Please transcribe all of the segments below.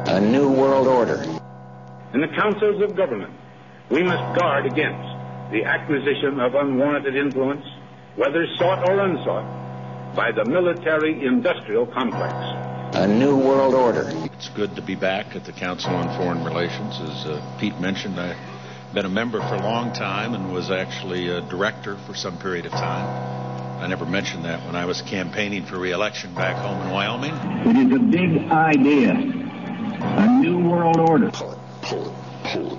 A new world order. In the councils of government, we must guard against the acquisition of unwarranted influence, whether sought or unsought, by the military-industrial complex. A new world order. It's good to be back at the Council on Foreign Relations. As Pete mentioned, I've been a member for a long time and was actually a director for some period of time. I never mentioned that when I was campaigning for re-election back home in Wyoming. It is a big idea. A new world order. Pull it.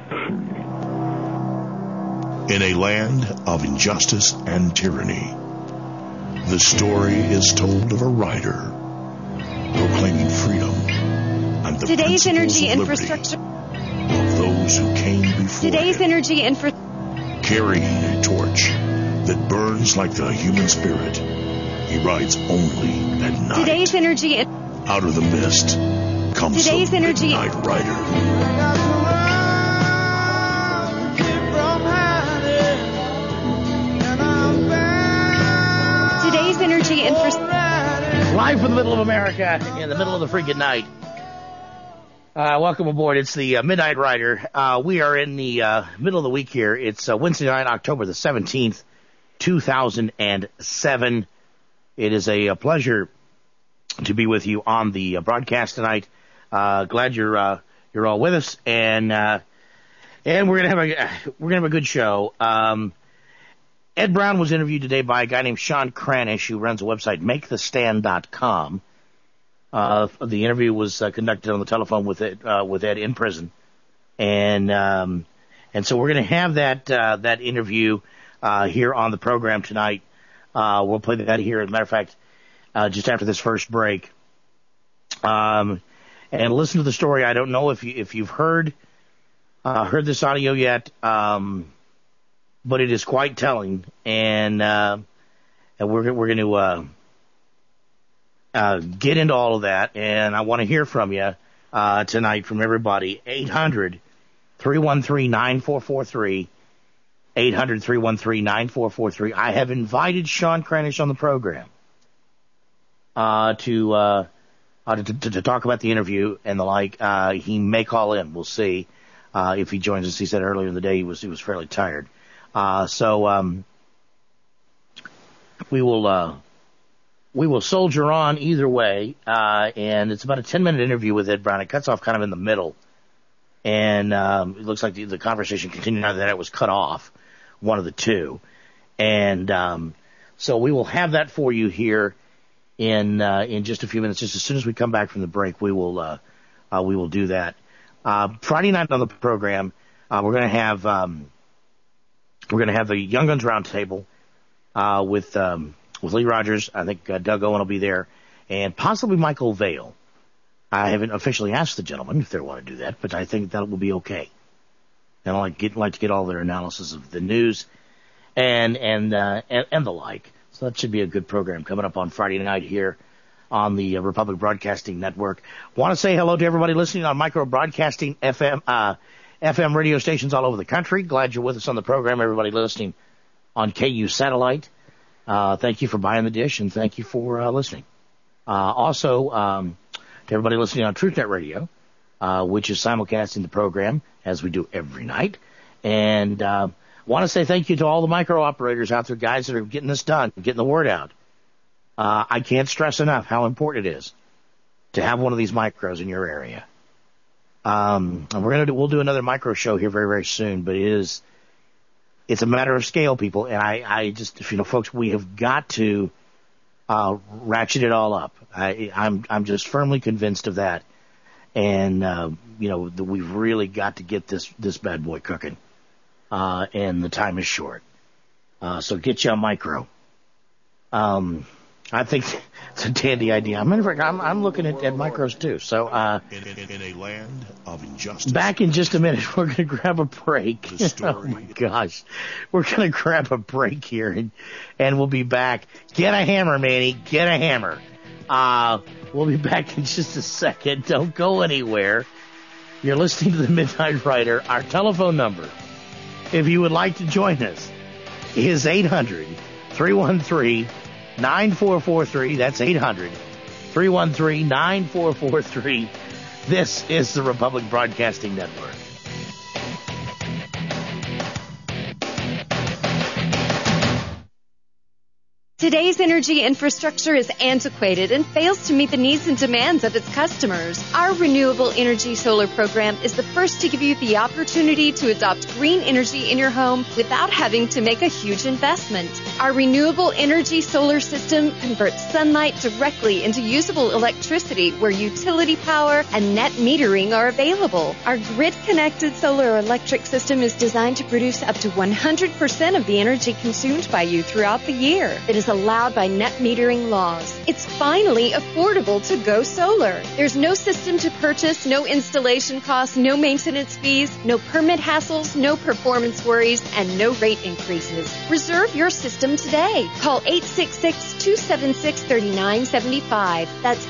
In a land of injustice and tyranny, the story is told of a writer proclaiming freedom and the today's energy of infrastructure of those who came before today's him, energy carrying a torch that burns like the human spirit. He rides only at night. Today's energy out of the mist comes today's the energy Midnight Rider. Today's energy infrastructure. Live from the middle of America, in the middle of the freaking night. Welcome aboard. It's the Midnight Rider. We are in the middle of the week here. It's Wednesday night, October the 17th, 2007. It is a pleasure to be with you on the broadcast tonight. Glad you're all with us, and we're gonna have a good show. Ed Brown was interviewed today by a guy named Sean Cranish, who runs a website, MakeTheStand.com. The interview was conducted on the telephone with Ed in prison, and so we're going to have that interview here on the program tonight. We'll play that here, as a matter of fact, just after this first break. And listen to the story. I don't know if you've heard this audio yet. But it is quite telling, and we're going to get into all of that, and I want to hear from you tonight, from everybody. 800-313-9443, 800-313-9443. I have invited Sean Cranish on the program to talk about the interview and the like. He may call in. We'll see if he joins us. He said earlier in the day he was fairly tired. So we will soldier on either way, and it's about a 10-minute interview with Ed Brown. It cuts off kind of in the middle, and it looks like the conversation continued after that. It was cut off, one of the two, and so we will have that for you here in just a few minutes. Just as soon as we come back from the break, we will do that. Friday night on the program, we're going to have the Young Guns Roundtable with Lee Rogers. I think Doug Owen will be there, and possibly Michael Vale. I haven't officially asked the gentlemen if they want to do that, but I think that will be okay. And I like to get all their analysis of the news and the like. So that should be a good program coming up on Friday night here on the Republic Broadcasting Network. Want to say hello to everybody listening on Micro Broadcasting FM radio stations all over the country. Glad you're with us on the program. Everybody listening on KU Satellite, thank you for buying the dish, and thank you for listening. Also, to everybody listening on TruthNet Radio, which is simulcasting the program as we do every night. And want to say thank you to all the micro operators out there, guys, that are getting this done, getting the word out. I can't stress enough how important it is to have one of these micros in your area. And we'll do another micro show here very, very soon, but it's a matter of scale, people. And I just, folks, we have got to, ratchet it all up. I'm just firmly convinced of that. And, we've really got to get this bad boy cooking. And the time is short. So get you a micro. I think it's a dandy idea. I'm looking at micros too. So in a land of injustice. Back in just a minute, we're going to grab a break. Oh my gosh, we're going to grab a break here, and we'll be back. Get a hammer, Manny. Get a hammer. We'll be back in just a second. Don't go anywhere. You're listening to the Midnight Rider. Our telephone number, if you would like to join us, is 800-313-9443. That's 800-313-9443. This is the Republic Broadcasting Network. Today's energy infrastructure is antiquated and fails to meet the needs and demands of its customers. Our Renewable Energy Solar program is the first to give you the opportunity to adopt green energy in your home without having to make a huge investment. Our Renewable Energy Solar system converts sunlight directly into usable electricity where utility power and net metering are available. Our grid-connected solar electric system is designed to produce up to 100% of the energy consumed by you throughout the year. It is allowed by net metering laws. It's finally affordable to go solar. There's no system to purchase, no installation costs, no maintenance fees, no permit hassles, no performance worries, and no rate increases. Reserve your system today. Call 866-276-3975. That's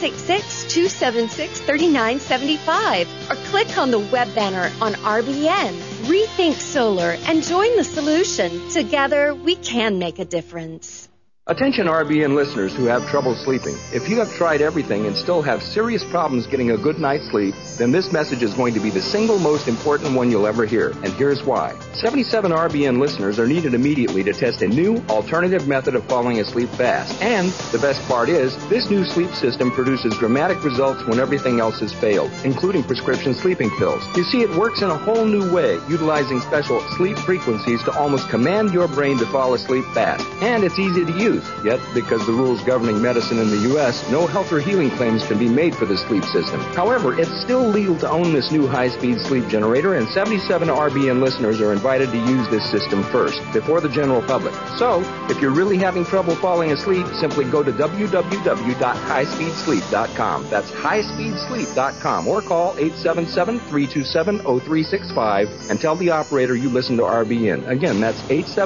866-276-3975. Or click on the web banner on RBN. Rethink Solar and join the solution. Together, we can make a difference. Attention RBN listeners who have trouble sleeping. If you have tried everything and still have serious problems getting a good night's sleep, then this message is going to be the single most important one you'll ever hear. And here's why. 77 RBN listeners are needed immediately to test a new alternative method of falling asleep fast. And the best part is, this new sleep system produces dramatic results when everything else has failed, including prescription sleeping pills. You see, it works in a whole new way, utilizing special sleep frequencies to almost command your brain to fall asleep fast. And it's easy to use. Yet, because the rules governing medicine in the U.S., no health or healing claims can be made for the sleep system. However, it's still legal to own this new high-speed sleep generator, and 77 RBN listeners are invited to use this system first, before the general public. So, if you're really having trouble falling asleep, simply go to www.highspeedsleep.com. That's highspeedsleep.com, or call 877-327-0365 and tell the operator you listen to RBN. Again, that's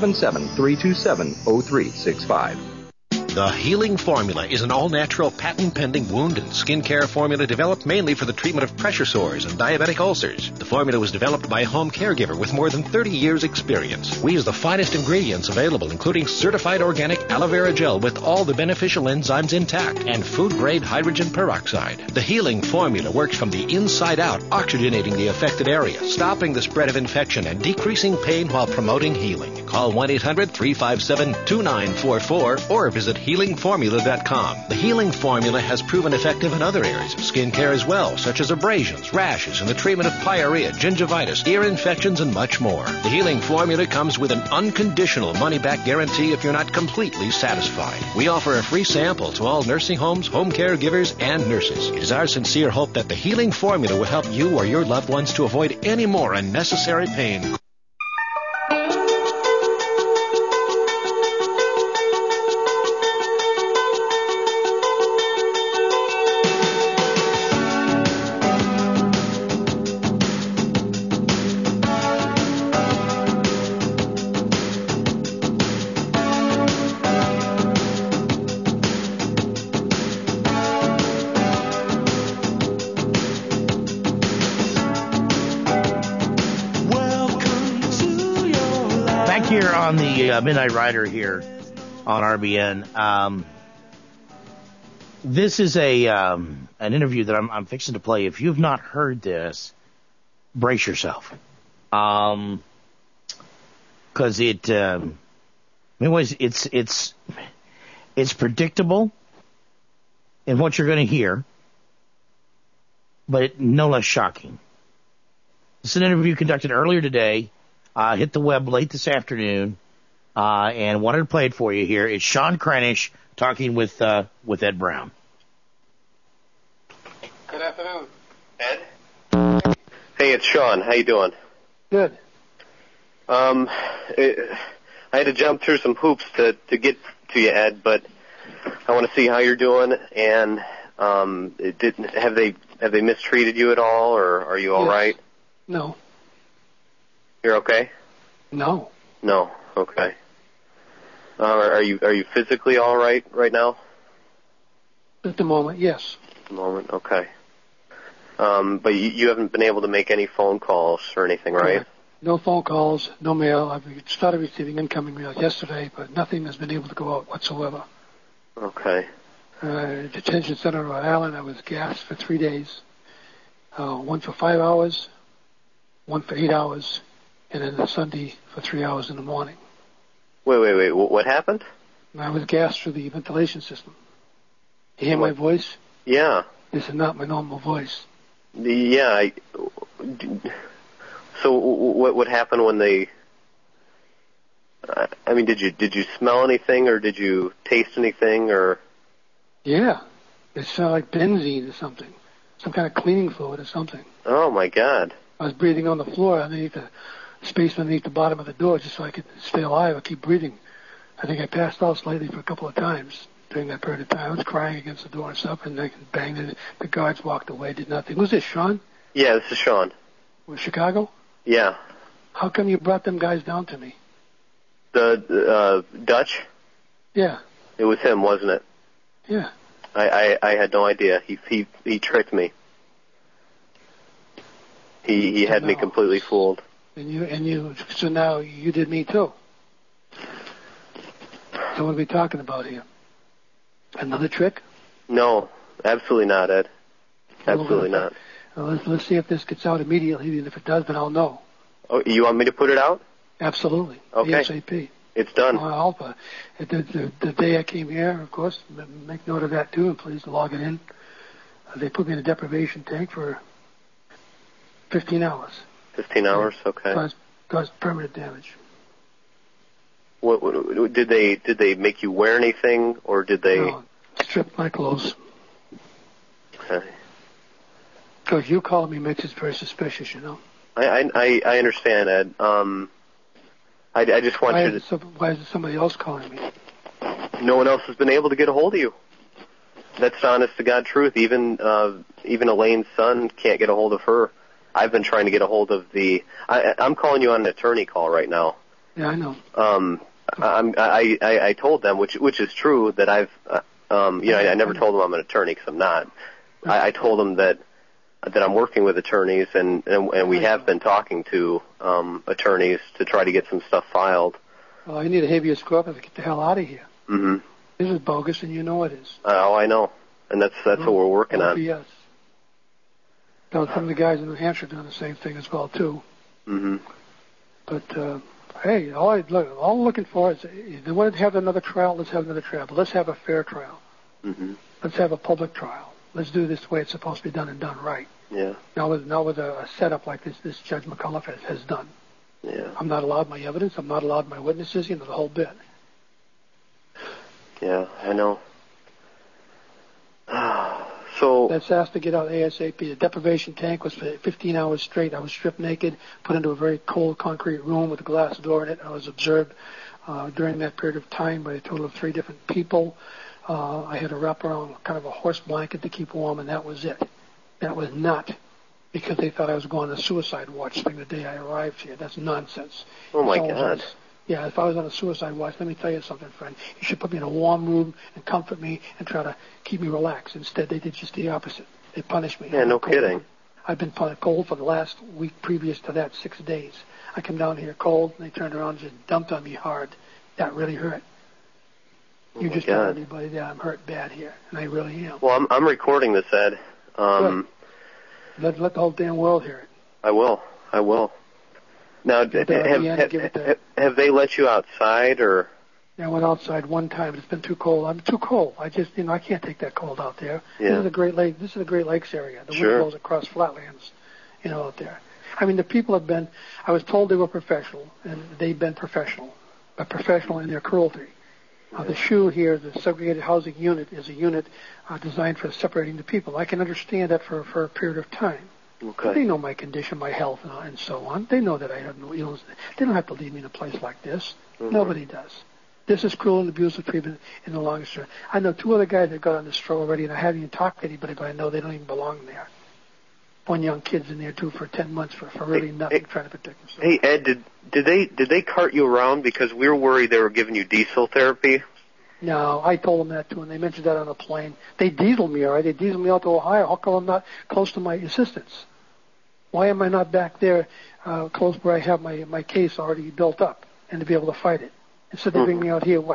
877-327-0365. The Healing Formula is an all-natural, patent-pending wound and skin care formula developed mainly for the treatment of pressure sores and diabetic ulcers. The formula was developed by a home caregiver with more than 30 years' experience. We use the finest ingredients available, including certified organic aloe vera gel with all the beneficial enzymes intact and food-grade hydrogen peroxide. The Healing Formula works from the inside out, oxygenating the affected area, stopping the spread of infection, and decreasing pain while promoting healing. Call 1-800-357-2944 or visit HealingFormula.com. The Healing Formula has proven effective in other areas of skin care as well, such as abrasions, rashes, and the treatment of pyorrhea, gingivitis, ear infections, and much more. The Healing Formula comes with an unconditional money-back guarantee if you're not completely satisfied. We offer a free sample to all nursing homes, home caregivers, and nurses. It is our sincere hope that the Healing Formula will help you or your loved ones to avoid any more unnecessary pain. On the Midnight Rider here on RBN. This is an interview that I'm fixing to play. If you've not heard this, brace yourself. Because anyways, it's predictable in what you're going to hear, but no less shocking. It's an interview conducted earlier today. Hit the web late this afternoon, and wanted to play it for you here. It's Sean Kranish talking with Ed Brown. Good afternoon. Ed? Hey, it's Sean. How you doing? Good. I had to jump through some hoops to get to you, Ed, but I want to see how you're doing, and have they mistreated you at all, or are you all right? No. You're okay? No. No. Okay. Are you physically all right now? At the moment, yes. At the moment, okay. But you haven't been able to make any phone calls or anything, right? No phone calls, no mail. I've started receiving incoming mail yesterday, but nothing has been able to go out whatsoever. Okay. Detention center in Rhode Island, I was gassed for 3 days. one for 5 hours, one for 8 hours, and then the Sunday for 3 hours in the morning. Wait. What happened? I was gassed through the ventilation system. You hear my voice? Yeah. This is not my normal voice. Yeah. So what happened when they? I mean, did you smell anything, or did you taste anything, or? Yeah, it smelled like benzene or something, some kind of cleaning fluid or something. Oh my God! I was breathing on the floor underneath the space underneath the bottom of the door, just so I could stay alive. I keep breathing. I think I passed out slightly for a couple of times during that period of time. I was crying against the door and stuff, and they banged it. The guards walked away, did nothing. Who's this, Sean? Yeah, this is Sean. Was Chicago? Yeah. How come you brought them guys down to me? The Dutch? Yeah. It was him, wasn't it? Yeah. I had no idea. He tricked me. He had me completely fooled. So now you did me too. So what are we talking about here? Another trick? No, absolutely not, Ed. Absolutely not. Let's see if this gets out immediately, and if it does, then I'll know. Oh, you want me to put it out? Absolutely. Okay. ASAP. It's done. The day I came here, of course, make note of that too, and please log it in. They put me in a deprivation tank for 15 hours. 15 hours, okay. Caused permanent damage. What did they make you wear anything, or did they? No, stripped my clothes. Okay. Because you calling me makes it very suspicious, you know. I understand, Ed. I just want you to. Why is it somebody else calling me? No one else has been able to get a hold of you. That's the honest to God truth. Even Elaine's son can't get a hold of her. I've been trying to get a hold of I'm calling you on an attorney call right now. Yeah, I know. I told them, which is true, that I never told them I'm an attorney because I'm not. I told them that I'm working with attorneys and we have been talking to attorneys to try to get some stuff filed. Well, you need a habeas corpus to get the hell out of here. Mm-hmm. This is bogus, and you know it is. Oh, I know, and that's what we're working on. Yes. Now, some of the guys in New Hampshire are doing the same thing as well too. Mm-hmm. But hey, all I'm looking for is if they want to have another trial. Let's have another trial. But let's have a fair trial. Mm-hmm. Let's have a public trial. Let's do this the way it's supposed to be done and done right. Yeah. Now with a setup like this Judge McCullough has done. Yeah. I'm not allowed my evidence. I'm not allowed my witnesses. The whole bit. Yeah, I know. So that's asked to get out ASAP. The deprivation tank was for 15 hours straight. I was stripped naked, put into a very cold concrete room with a glass door in it. I was observed during that period of time by a total of 3 different people. I had to wrap around kind of a horse blanket to keep warm, and that was it. That was not because they thought I was going on a suicide watch thing the day I arrived here. That's nonsense. Oh, my God. Yeah, if I was on a suicide watch, let me tell you something, friend. You should put me in a warm room and comfort me and try to keep me relaxed. Instead, they did just the opposite. They punished me. Yeah, no kidding. I've been cold for the last week previous to that, 6 days. I come down here cold, and they turned around and just dumped on me hard. That really hurt. Oh, you just tell everybody that I'm hurt bad here, and I really am. Well, I'm recording this, Ed. Let the whole damn world hear it. I will. Now, have they let you outside, or? Yeah, I went outside one time. It's been too cold. I'm too cold. I just, I can't take that cold out there. Yeah. This is the Great Lakes area. The wind blows across flatlands, out there. I mean, the people have been. I was told they were professional, and they've been professional, but professional in their cruelty. The SHU here, the segregated housing unit, is a unit designed for separating the people. I can understand that for a period of time. Okay. They know my condition, my health, and so on. They know that I have no illness. They don't have to leave me in a place like this. Mm-hmm. Nobody does. This is cruel and abusive treatment in the longest term. I know 2 other guys that got on this throw already, and I haven't even talked to anybody, but I know they don't even belong there. One young kid's in there too for 10 months for really nothing, trying to protect himself. Hey Ed, did they cart you around because we were worried they were giving you diesel therapy? No, I told them that too, and they mentioned that on the plane. They dieseled me, all right? They dieseled me out to Ohio. How come I'm not close to my assistants? Why am I not back there close where I have my case already built up and to be able to fight it? Instead they bring me out here,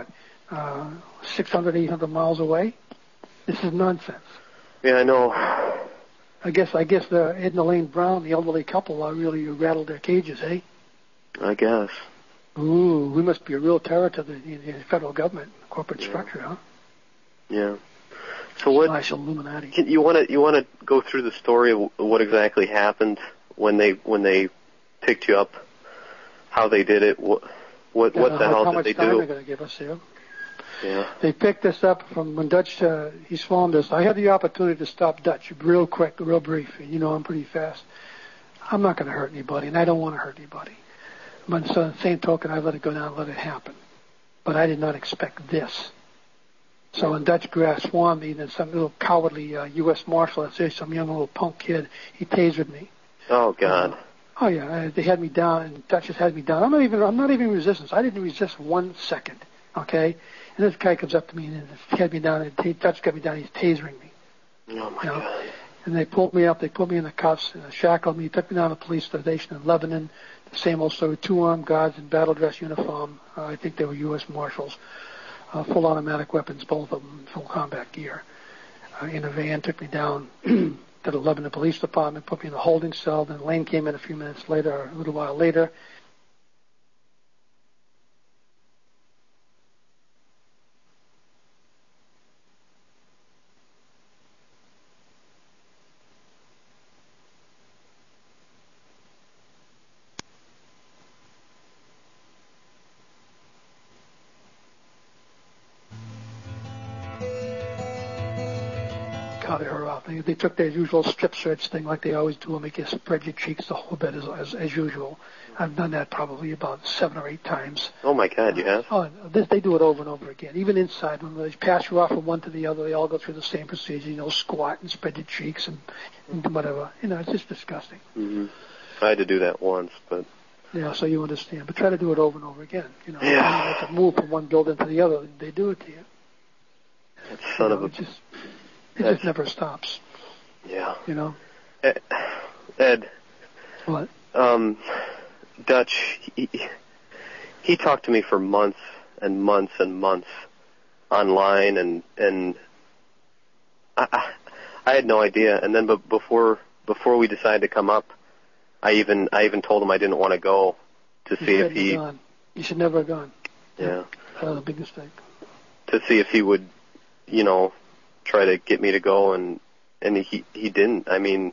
600, 800 miles away? This is nonsense. Yeah, I know. I guess Ed and Elaine Brown, the elderly couple, really rattled their cages, eh? I guess. Ooh, we must be a real terror to the federal government, corporate structure, huh? Yeah. So what? Slash Illuminati. You want to go through the story of what exactly happened when they picked you up, how they did it, what the hell did they do? How much time are they going to give us here? Yeah. They picked us up from when Dutch, he's phoned us. I had the opportunity to stop Dutch real quick, real brief. You know, I'm pretty fast. I'm not going to hurt anybody, and I don't want to hurt anybody. But so the same token, I let it go down and let it happen. But I did not expect this. So when Dutch grass swarmed me, then some little cowardly U.S. Marshal, some young little punk kid, he tasered me. Oh, God. Oh, yeah. They had me down, and Dutch just had me down. I'm not even in resistance. I didn't resist 1 second, okay? And this guy comes up to me and had me down, and Dutch got me down. He's tasering me. Oh, my God. And they pulled me up. They put me in the cuffs, shackled me, took me down to the police station in Lebanon. The same old story, 2 armed guards in battle dress uniform. I think they were U.S. Marshals. Full automatic weapons, both of them, full combat gear. In a van, took me down to the Lebanon Police Department, put me in a holding cell. Then Lane came in a few minutes later, or a little while later. Her off. They took their usual strip search thing like they always do and make you spread your cheeks the whole bit as usual. I've done that probably about 7 or 8 times. Oh, my God, you have? Oh, they do it over and over again. Even inside, when they pass you off from one to the other, they all go through the same procedure, squat and spread your cheeks and whatever. It's just disgusting. Mm-hmm. I had to do that once, but... Yeah, so you understand. But try to do it over and over again. Yeah. You move from one building to the other, they do it to you. That son of a... It just never stops. Yeah. Ed. What? Dutch, he talked to me for months and months and months online, and I had no idea. And then, but before we decided to come up, I even told him I didn't want to go to see if he. You should never have gone. Yeah. That was a big mistake. To see if he would, try to get me to go, and he didn't. I mean,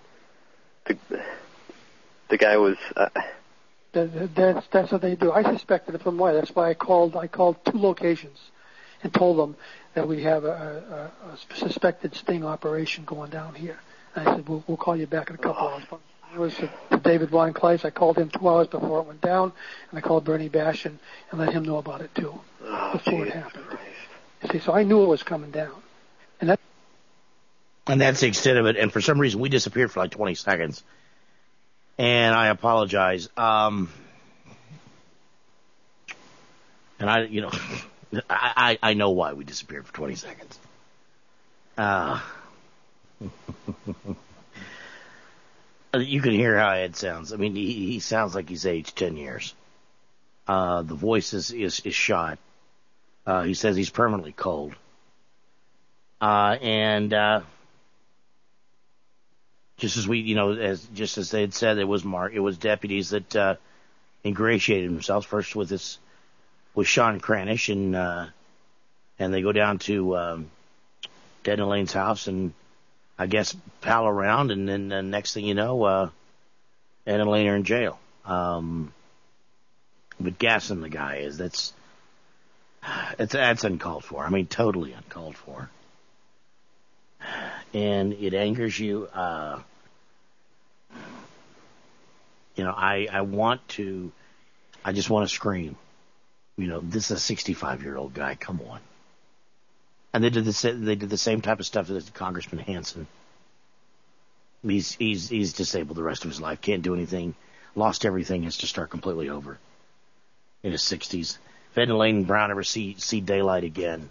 the guy was. That's what they do. I suspected it from why. That's why I called 2 locations and told them that we have a suspected sting operation going down here. And I said, we'll call you back in a couple hours. It was David Von Kleist. I called him 2 hours before it went down, and I called Bernie Bash and let him know about it too before it happened. You see, so I knew it was coming down. And that's the extent of it. And for some reason, we disappeared for like 20 seconds. And I apologize. And I know why we disappeared for 20 seconds. You can hear how Ed sounds. I mean, he sounds like he's aged 10 years. The voice is shot. He says he's permanently cold. Just as as they had said, it was deputies that ingratiated themselves first with Sean Cranish, and they go down to Ed and Elaine's house and I guess pal around, and then next thing you know, Ed and Elaine are in jail. But gassing the guy that's uncalled for. I mean, totally uncalled for. And it angers you. I just want to scream. This is a 65-year-old guy. Come on. And they did the same type of stuff that Congressman Hansen. He's disabled the rest of his life. Can't do anything. Lost everything. Has to start completely over. In his 60s. If Ed and Elaine Brown ever see daylight again,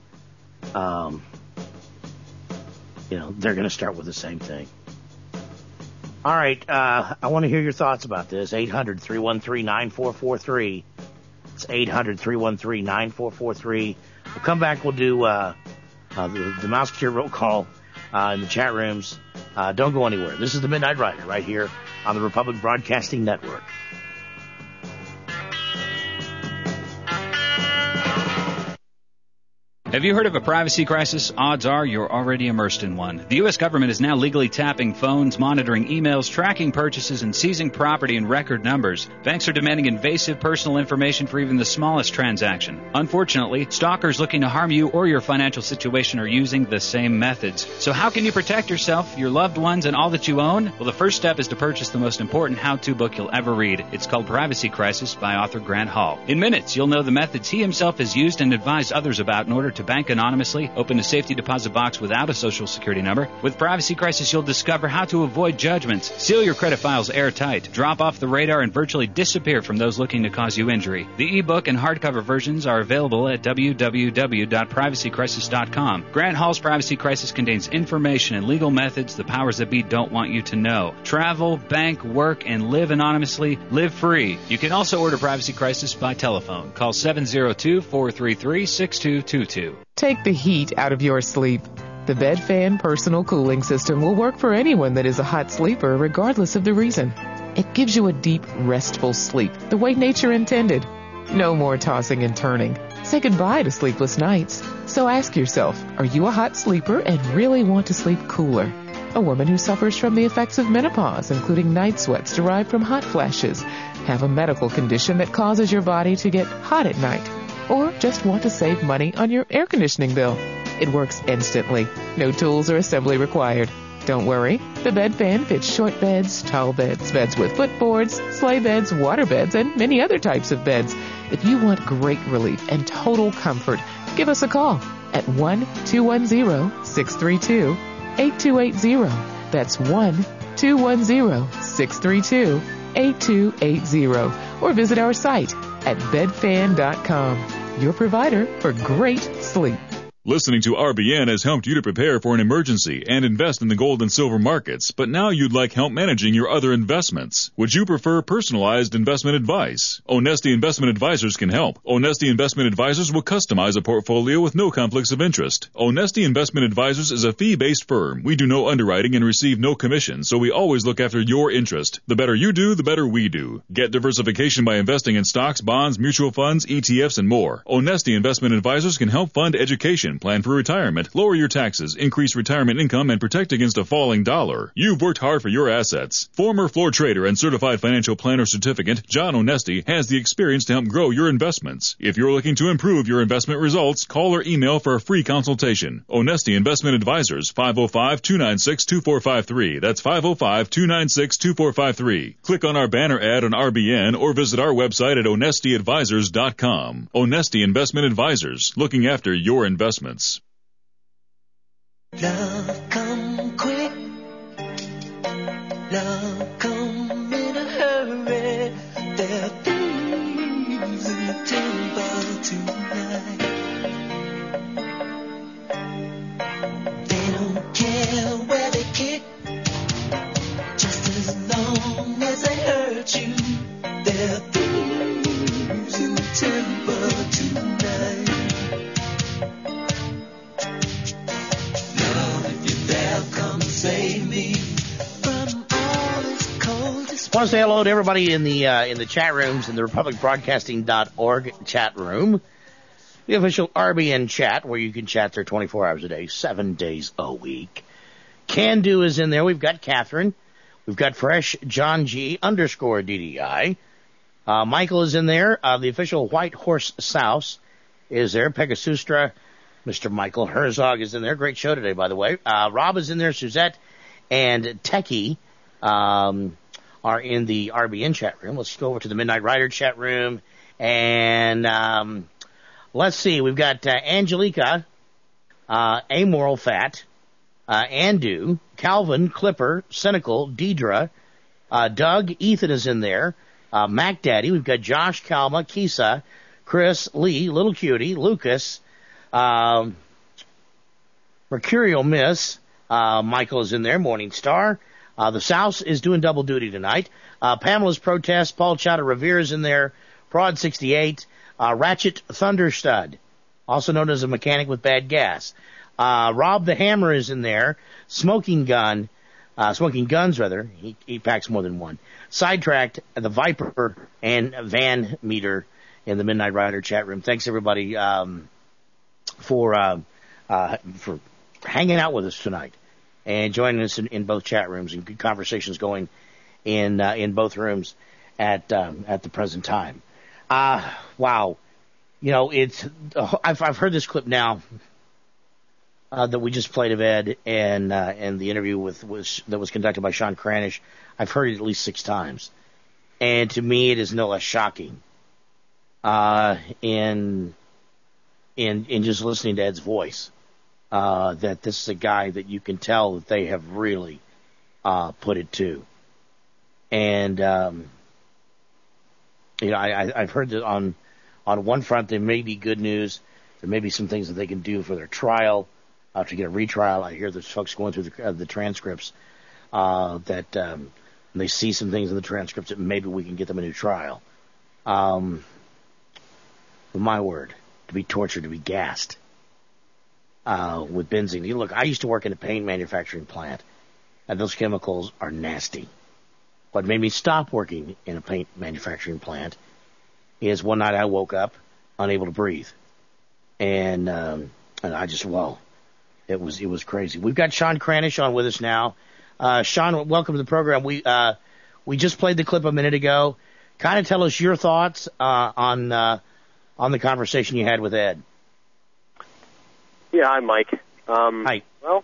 they're going to start with the same thing. All right, I want to hear your thoughts about this. 800-313-9443. It's 800-313-9443. We'll come back. We'll do the Mouseketeer roll call in the chat rooms. Don't go anywhere. This is the Midnight Rider right here on the Republic Broadcasting Network. Have you heard of a privacy crisis? Odds are you're already immersed in one. The U.S. government is now legally tapping phones, monitoring emails, tracking purchases, and seizing property in record numbers. Banks are demanding invasive personal information for even the smallest transaction. Unfortunately, stalkers looking to harm you or your financial situation are using the same methods. So how can you protect yourself, your loved ones, and all that you own? Well, the first step is to purchase the most important how-to book you'll ever read. It's called Privacy Crisis by author Grant Hall. In minutes, you'll know the methods he himself has used and advised others about in order to bank anonymously, open a safety deposit box without a social security number. With Privacy Crisis, you'll discover how to avoid judgments, seal your credit files airtight, drop off the radar, and virtually disappear from those looking to cause you injury. The ebook and hardcover versions are available at www.privacycrisis.com. Grant Hall's Privacy Crisis contains information and legal methods the powers that be don't want you to know. Travel, bank, work, and live anonymously. Live free. You can also order Privacy Crisis by telephone. Call 702-433-6222. Take the heat out of your sleep. The Bed Fan Personal Cooling System will work for anyone that is a hot sleeper, regardless of the reason. It gives you a deep, restful sleep, the way nature intended. No more tossing and turning. Say goodbye to sleepless nights. So ask yourself, are you a hot sleeper and really want to sleep cooler? A woman who suffers from the effects of menopause, including night sweats derived from hot flashes, have a medical condition that causes your body to get hot at night, or just want to save money on your air conditioning bill. It works instantly. No tools or assembly required. Don't worry. The Bed Fan fits short beds, tall beds, beds with footboards, sleigh beds, water beds, and many other types of beds. If you want great relief and total comfort, give us a call at 1-210-632-8280. That's 1-210-632-8280. Or visit our site at bedfan.com. Your provider for great sleep. Listening to RBN has helped you to prepare for an emergency and invest in the gold and silver markets, but now you'd like help managing your other investments. Would you prefer personalized investment advice? Onesti Investment Advisors can help. Onesti Investment Advisors will customize a portfolio with no conflicts of interest. Onesti Investment Advisors is a fee-based firm. We do no underwriting and receive no commission, so we always look after your interest. The better you do, the better we do. Get diversification by investing in stocks, bonds, mutual funds, ETFs, and more. Onesti Investment Advisors can help fund education, plan for retirement, lower your taxes, increase retirement income, and protect against a falling dollar. You've worked hard for your assets. Former floor trader and certified financial planner certificate, John Onesti, has the experience to help grow your investments. If you're looking to improve your investment results, call or email for a free consultation. Onesti Investment Advisors, 505-296-2453. That's 505-296-2453. Click on our banner ad on RBN or visit our website at onestiadvisors.com. Onesti Investment Advisors, looking after your investments. Love come quick, love come in a hurry. There are thieves in the temple tonight. They don't care where they kick, just as long as they hurt you. There are thieves in the temple tonight. Save me from all this coldest. I want to say hello to everybody in the chat rooms in the republicbroadcasting.org chat room, the official RBN chat where you can chat there 24 hours a day, 7 days a week. Can Do is in there. We've got Catherine. We've got Fresh John G _DDI. Michael is in there. The official White Horse Souse is there. Pegasustra. Mr. Michael Herzog is in there. Great show today, by the way. Rob is in there. Suzette and Techie are in the RBN chat room. Let's go over to the Midnight Rider chat room. And let's see. We've got Angelica, Amoral Fat, Andu, Calvin, Clipper, Cynical, Deidre, Doug, Ethan is in there. Mac Daddy. We've got Josh, Kalma, Kisa, Chris, Lee, Little Cutie, Lucas, Mercurial Miss, Michael is in there, Morning Star. The South is doing double duty tonight. Pamela's Protest, Paul Chowder Revere is in there, Prod 68, Ratchet Thunderstud, also known as a mechanic with bad gas. Rob the Hammer is in there, Smoking Gun, Smoking Guns, rather. He packs more than one. Sidetracked, the Viper, and Van Meter in the Midnight Rider chat room. Thanks, everybody, for hanging out with us tonight and joining us in both chat rooms, and good conversations going in both rooms at the present time. Wow. You know, I've heard this clip now that we just played of Ed and the interview that was conducted by Sean Cranish. I've heard it at least 6 times, and to me, it is no less shocking. In just listening to Ed's voice, that this is a guy that you can tell that they have really put it to, and you know, I've heard that on one front there may be good news. There may be some things that they can do for their trial, to get a retrial. I hear there's folks going through the transcripts that they see some things in the transcripts that maybe we can get them a new trial. But my word, to be tortured, to be gassed with benzene. Look, I used to work in a paint manufacturing plant, and those chemicals are nasty. What made me stop working in a paint manufacturing plant is one night I woke up unable to breathe, and I just, whoa, it was crazy. We've got Sean Cranish on with us now. Sean, welcome to the program. We just played the clip a minute ago. Kind of tell us your thoughts on the conversation you had with Ed. Yeah, hi, Mike. Hi. Well,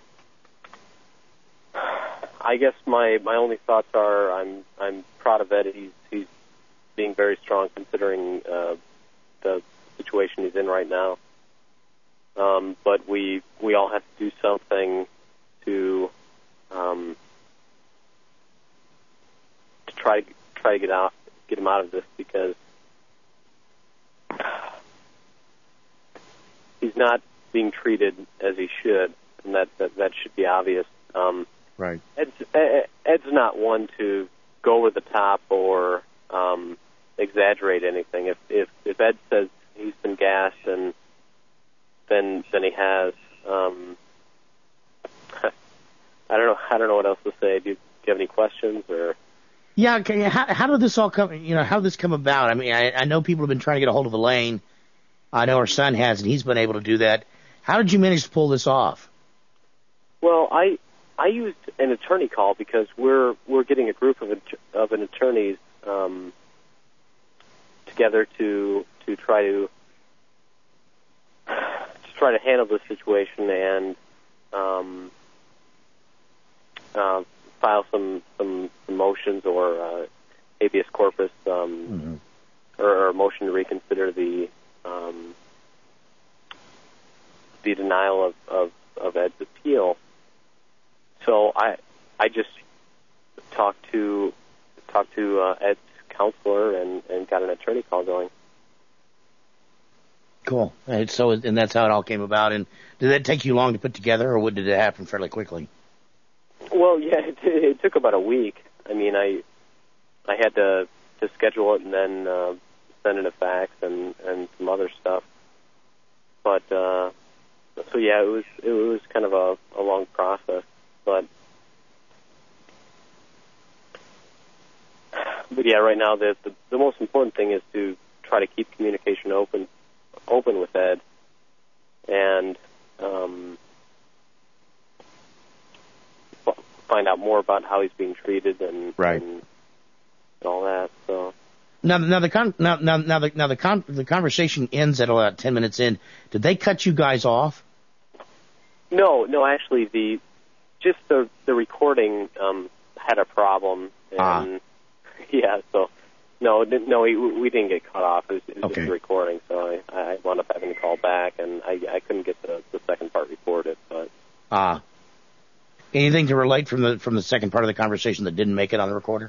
I guess my only thoughts are I'm proud of Ed. He's being very strong considering the situation he's in right now. But we all have to do something to try to get him out of this, because he's not being treated as he should, and that should be obvious. Right. Ed's not one to go over the top or exaggerate anything. If Ed says he's been gassed, and then he has. I don't know what else to say. Do you have any questions or? Yeah. Okay. How did this all come? You know, how did this come about? I mean, I know people have been trying to get a hold of Elaine. I know her son has, and he's been able to do that. How did you manage to pull this off? Well, I used an attorney call because we're getting a group of an attorneys together to try to handle the situation and file some motions or habeas corpus or a motion to reconsider the denial of Ed's appeal. So I just talked to Ed's counselor and got an attorney call going. Cool. And that's how it all came about. And did that take you long to put together, or did it happen fairly quickly? Well, yeah, it took about a week. I mean, I had to schedule it and then send in a fax and some other stuff. But so yeah, it was kind of a long process. But yeah, right now the most important thing is to try to keep communication open with Ed, and find out more about how he's being treated and all that. So now the conversation ends at about 10 minutes in. Did they cut you guys off? No, actually the recording had a problem, and yeah, so no, we didn't get cut off. It was just a recording, so I wound up having to call back, and I couldn't get the second part recorded. But anything to relate from the second part of the conversation that didn't make it on the recorder?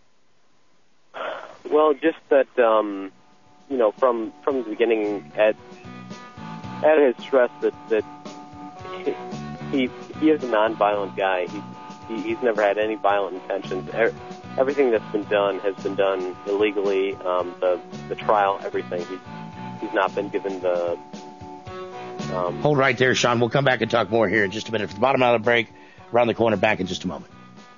Well, just that from the beginning, Ed has stressed that he is a non-violent guy. He's never had any violent intentions. Everything that's been done has been done illegally. The trial, everything. He's not been given the. Hold right there, Sean. We'll come back and talk more here in just a minute. For the bottom of the break, around the corner, back in just a moment.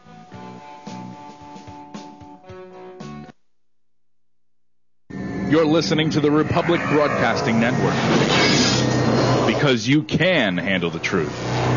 You're listening to the Republic Broadcasting Network. Because you can handle the truth.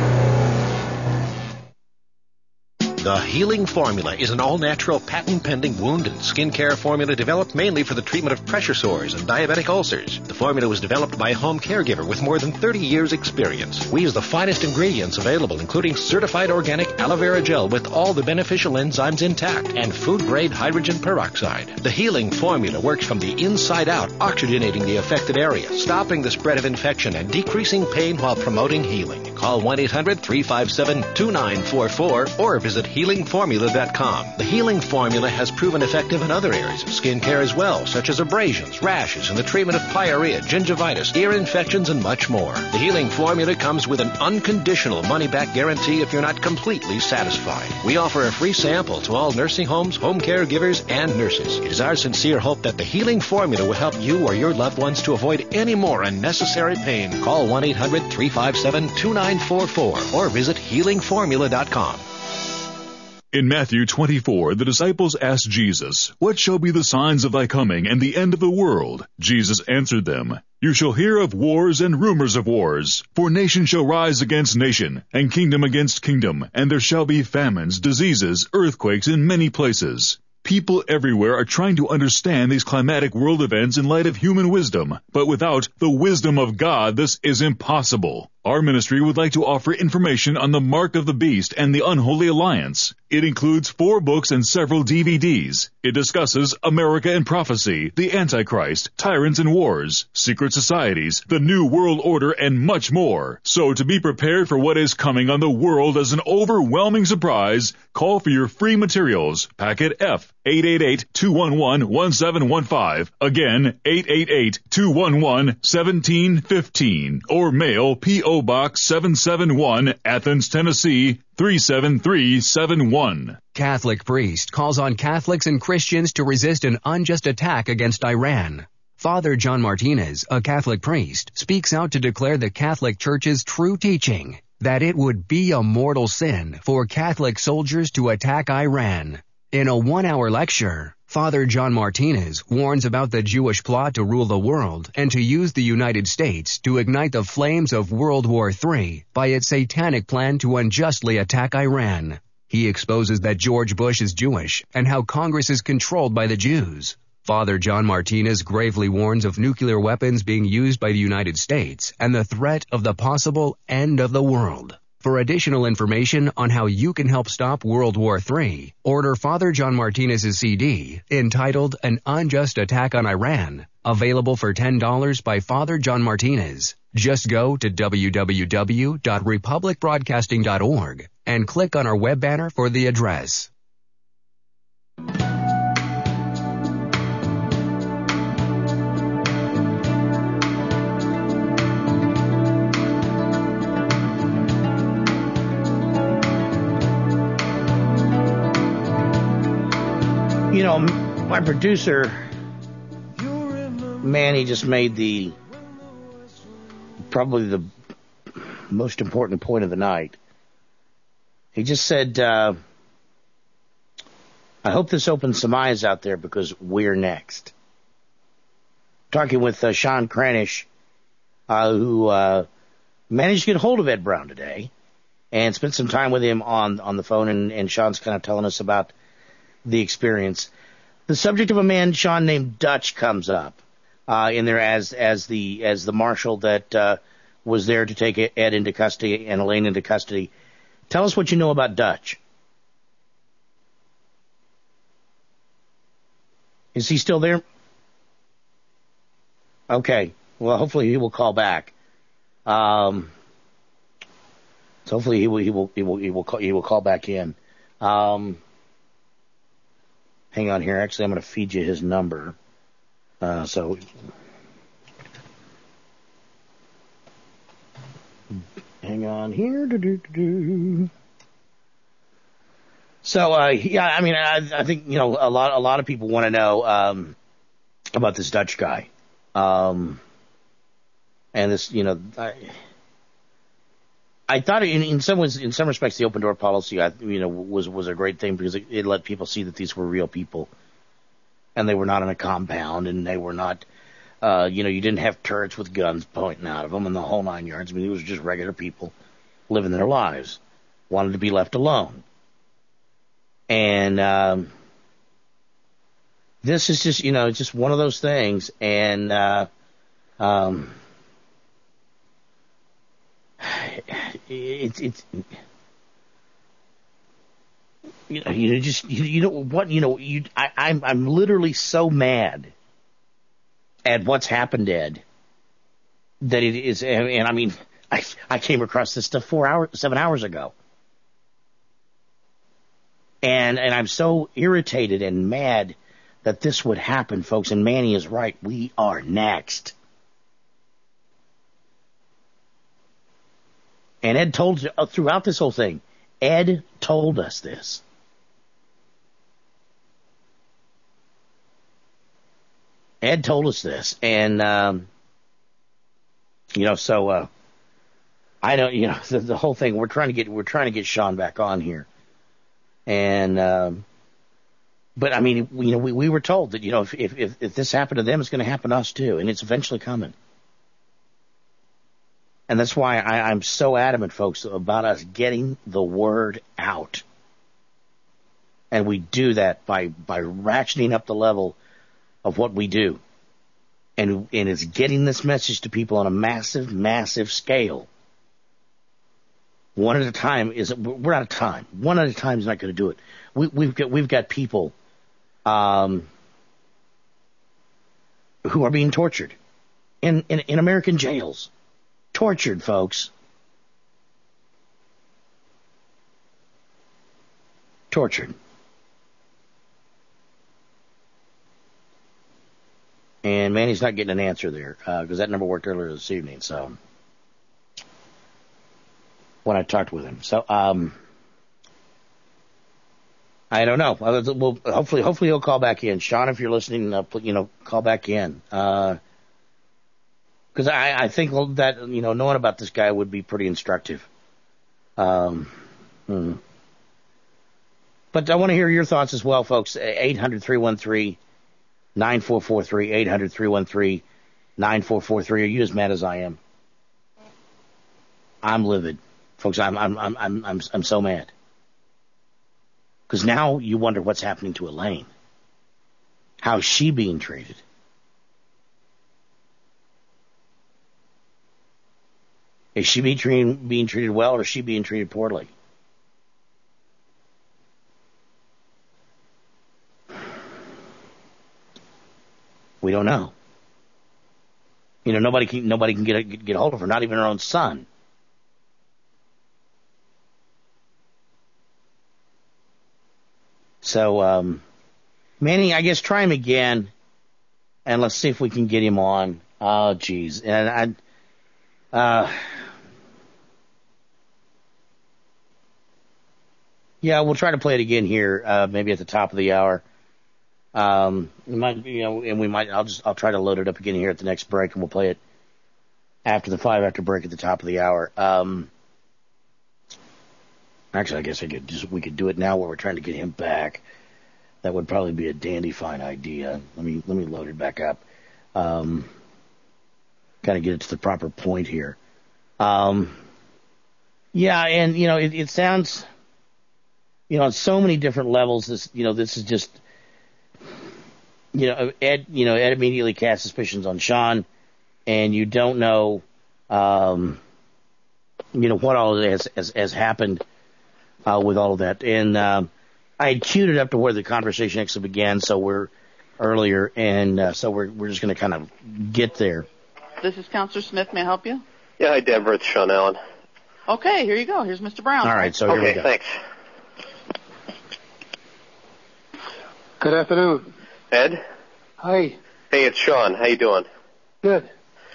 The Healing Formula is an all-natural, patent-pending wound and skin care formula developed mainly for the treatment of pressure sores and diabetic ulcers. The formula was developed by a home caregiver with more than 30 years' experience. We use the finest ingredients available, including certified organic aloe vera gel with all the beneficial enzymes intact and food-grade hydrogen peroxide. The Healing Formula works from the inside out, oxygenating the affected area, stopping the spread of infection, and decreasing pain while promoting healing. Call 1-800-357-2944 or visit HealingFormula.com. The Healing Formula has proven effective in other areas of skin care as well, such as abrasions, rashes, and the treatment of pyorrhea, gingivitis, ear infections, and much more. The Healing Formula comes with an unconditional money-back guarantee if you're not completely satisfied. We offer a free sample to all nursing homes, home caregivers, and nurses. It is our sincere hope that the Healing Formula will help you or your loved ones to avoid any more unnecessary pain. Call 1-800-357-2944 or visit HealingFormula.com. In Matthew 24, the disciples asked Jesus, "What shall be the signs of thy coming and the end of the world?" Jesus answered them, "You shall hear of wars and rumors of wars. For nation shall rise against nation, and kingdom against kingdom, and there shall be famines, diseases, earthquakes in many places." People everywhere are trying to understand these climatic world events in light of human wisdom, but without the wisdom of God, this is impossible. Our ministry would like to offer information on the Mark of the Beast and the Unholy Alliance. It includes 4 books and several DVDs. It discusses America and Prophecy, the Antichrist, Tyrants and Wars, Secret Societies, the New World Order, and much more. So to be prepared for what is coming on the world as an overwhelming surprise, call for your free materials. Packet F, 888-211-1715. Again, 888-211-1715. Or mail P.O. Box 771, Athens, Tennessee, 37371. Catholic priest calls on Catholics and Christians to resist an unjust attack against Iran. Father John Martinez, a Catholic priest, speaks out to declare the Catholic Church's true teaching that it would be a mortal sin for Catholic soldiers to attack Iran. In a 1-hour lecture, Father John Martinez warns about the Jewish plot to rule the world and to use the United States to ignite the flames of World War III by its satanic plan to unjustly attack Iran. He exposes that George Bush is Jewish and how Congress is controlled by the Jews. Father John Martinez gravely warns of nuclear weapons being used by the United States and the threat of the possible end of the world. For additional information on how you can help stop World War III, order Father John Martinez's CD entitled An Unjust Attack on Iran, available for $10 by Father John Martinez. Just go to www.republicbroadcasting.org and click on our web banner for the address. You know, my producer, Manny, just made probably the most important point of the night. He just said, I hope this opens some eyes out there because we're next. Talking with Sean Cranish, who managed to get hold of Ed Brown today and spent some time with him on the phone, and Sean's kind of telling us about the experience. The subject of a man, Sean, named Dutch comes up in there as the marshal that was there to take Ed into custody and Elaine into custody. Tell us what you know about Dutch. Is he still there? Okay. Well, hopefully he will call back. So hopefully he will call back in. Hang on here. Actually, I'm going to feed you his number. So hang on here. So yeah, I mean, I think a lot of people want to know about this Dutch guy, and this I thought in some respects, the open door policy, was a great thing because it let people see that these were real people. and they were not in a compound, and they were not, you didn't have turrets with guns pointing out of them and the whole 9 yards. I mean, it was just regular people living their lives, wanted to be left alone. And this is just, it's just one of those things, and it's I'm literally so mad at what's happened, Ed, that it is, and I mean, I came across this stuff 7 hours ago. And I'm so irritated and mad that this would happen, folks, and Manny is right. We are next. And Ed told you throughout this whole thing, Ed told us this. Ed told us this. And, so, I don't, the whole thing, we're trying to get Sean back on here. And, but I mean, we were told that, if this happened to them, it's going to happen to us too. And it's eventually coming. And that's why I'm so adamant, folks, about us getting the word out. And we do that by ratcheting up the level of what we do. And it's getting this message to people on a massive, massive scale. One at a time we're out of time. One at a time is not going to do it. We've got people who are being tortured in American jails. Tortured, folks. Tortured. And Manny's not getting an answer there, because that number worked earlier this evening, so when I talked with him. So, I don't know. Well, hopefully he'll call back in. Sean, if you're listening, call back in. Because I think that, knowing about this guy would be pretty instructive. But I want to hear your thoughts as well, folks. 800-313-9443, 800-313-9443. Are you as mad as I am? I'm livid. Folks, I'm so mad. Because now you wonder what's happening to Elaine. How's she being treated? Is she being treated well, or is she being treated poorly? We don't know. Nobody can get hold of her, not even her own son. So, Manny, I guess try him again, and let's see if we can get him on. Oh, geez. And yeah, we'll try to play it again here, maybe at the top of the hour. I'll try to load it up again here at the next break, and we'll play it after the 5 after break at the top of the hour. Actually, I guess we could do it now while we're trying to get him back. That would probably be a dandy fine idea. Let me load it back up. Kind of get it to the proper point here. Yeah, and it sounds, on so many different levels. This is just, Ed immediately cast suspicions on Sean, and you don't know, what all has happened with all of that. And I had queued it up to where the conversation actually began, so we're earlier, and so we're just going to kind of get there. This is Counselor Smith. May I help you? Yeah, hi, Deborah. It's Sean Allen. Okay, here you go. Here's Mr. Brown. All right, so here we go. Thanks. Good afternoon. Ed? Hi. Hey, it's Sean. How you doing? Good.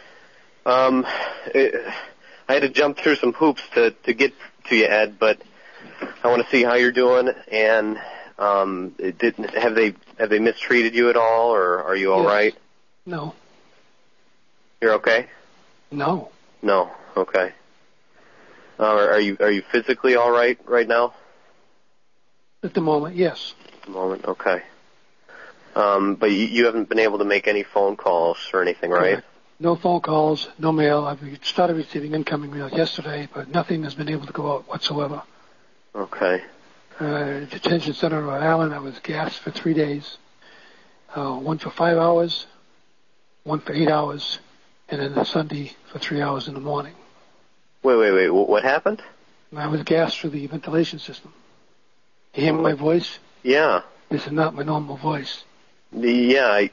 I had to jump through some hoops to get to you, Ed, but I want to see how you're doing, and have they mistreated you at all, or are you all right? No. You're okay? No. No. Okay. Are you physically all right now? At the moment, yes. At the moment, okay. But you haven't been able to make any phone calls or anything, right? Correct. No phone calls, no mail. I've started receiving incoming mail yesterday, but nothing has been able to go out whatsoever. Okay. Detention center in Rhode Island, I was gassed for 3 days. One for 5 hours, one for 8 hours, and then the Sunday for 3 hours in the morning. Wait. What happened? I was gassed through the ventilation system. You hear my voice? Yeah. This is not my normal voice. Yeah.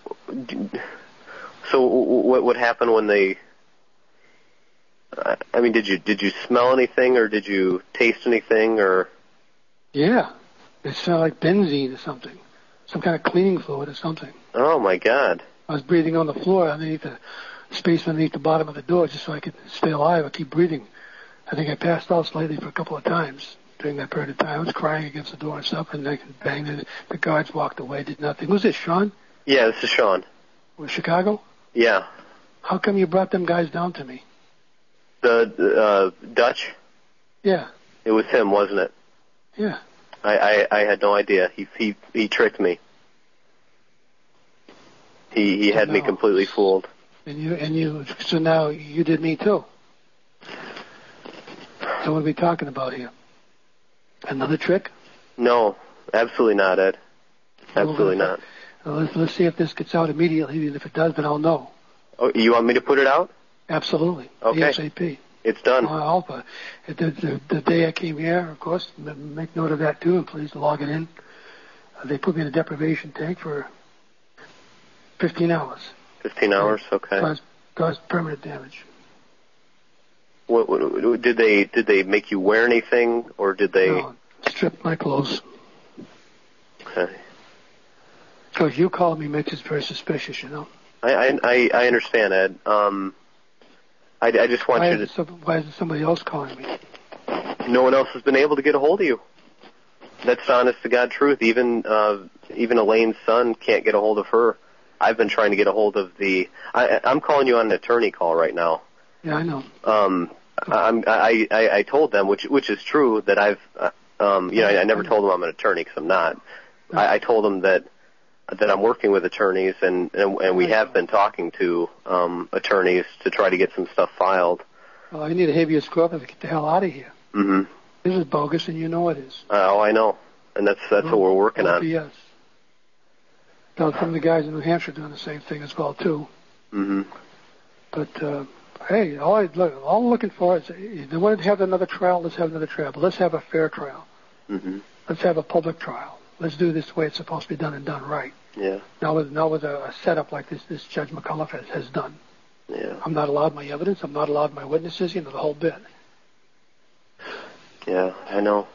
So what happened when they? I mean, did you smell anything, or did you taste anything, or? Yeah, it smelled like benzene or something, some kind of cleaning fluid or something. Oh my God! I was breathing on the floor underneath the space underneath the bottom of the door, just so I could stay alive. I keep breathing. I think I passed out slightly for a couple of times during that period of time. I was crying against the door and stuff, and I banged it. The guards walked away, did nothing. Who's this, Sean? Yeah, this is Sean. Was Chicago? Yeah. How come you brought them guys down to me? The Dutch? Yeah. It was him, wasn't it? Yeah. I had no idea. He tricked me. He had me completely fooled. So now you did me too. So what are we talking about here? Another trick? No, absolutely not, Ed. Absolutely not. Let's see if this gets out immediately. And if it does, then I'll know. Oh, you want me to put it out? Absolutely. Okay. ASAP. It's done. The day I came here, of course, make note of that too, and please log it in. They put me in a deprivation tank for 15 hours. 15 hours, okay. Caused permanent damage. What did they make you wear anything, or did they? No, stripped my clothes. Okay. Because you called me makes it very suspicious, you know. I understand, Ed. I just want you to. Why isn't somebody else calling me? No one else has been able to get a hold of you. That's the honest to God truth. Even Elaine's son can't get a hold of her. I've been trying to get a hold of the. I'm calling you on an attorney call right now. Yeah, I know. I told them, which is true, that I've, I never told them I'm an attorney because I'm not. Right. I told them that I'm working with attorneys and we have been talking to attorneys to try to get some stuff filed. Well, I need a habeas corpus to get the hell out of here. Mm-hmm. This is bogus, and you know it is. Oh, I know, and that's what we're working on. Yes. Now, some of the guys in New Hampshire are doing the same thing as well too. Mm-hmm. But hey, all I'm looking for is they want to have another trial. Let's have another trial. But let's have a fair trial. Mm-hmm. Let's have a public trial. Let's do this the way it's supposed to be done and done right. Yeah. Not with a setup like this Judge McCullough has done. Yeah. I'm not allowed my evidence. I'm not allowed my witnesses. The whole bit. Yeah, I know.